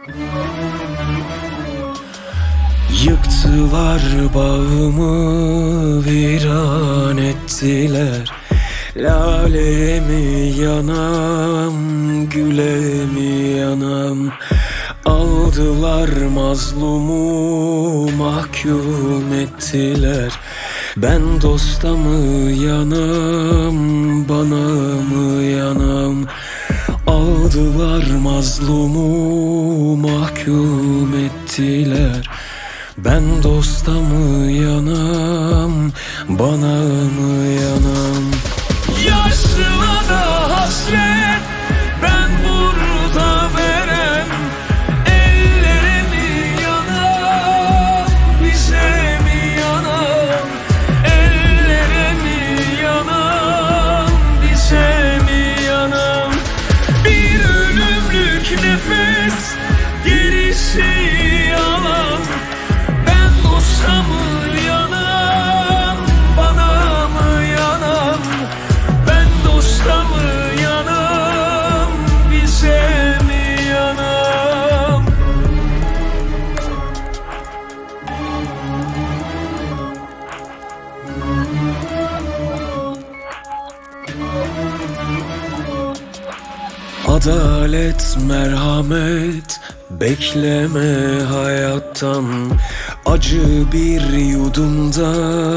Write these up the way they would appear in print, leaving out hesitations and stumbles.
Yıktılar bağımı, viran ettiler. Lale mi yanam, güle mi yanam? Aldılar mazlumu, mahkum ettiler. Ben dosta mı yanam, bana mı yanam? Aldılar mazlumu, mahkum ettiler. Ben dosta mı yanam, bana mı yanam? Yaşlılara hasret, ben burada verem. Ellere mi yanam, bize mi yanam? Ellere mi yanam, bize mi yanam? Bir ölümlük nefes, gerisi yalan. Ben dosta mı yanam, bana mı yanam? Ben dosta mı yanam, bize mi yanam? Adalet, merhamet bekleme hayattan. Acı bir yudumda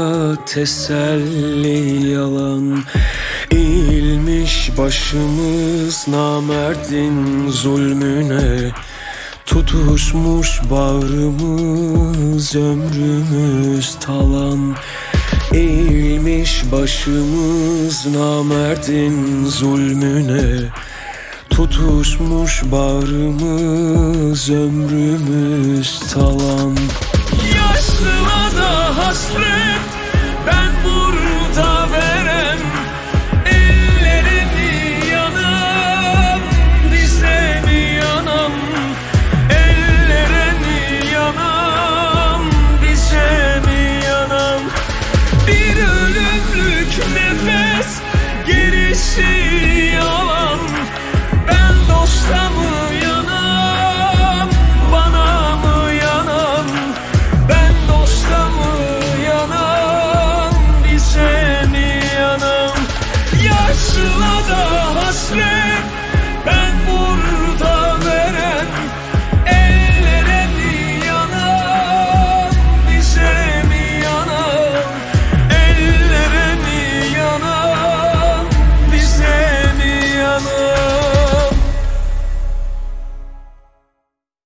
teselli yalan. Eğilmiş başımız namerdin zulmüne. Tutuşmuş bağrımız, ömrümüz talan. Eğilmiş başımız namerdin zulmüne. Tutuşmuş bağrımız, ömrümüz talan.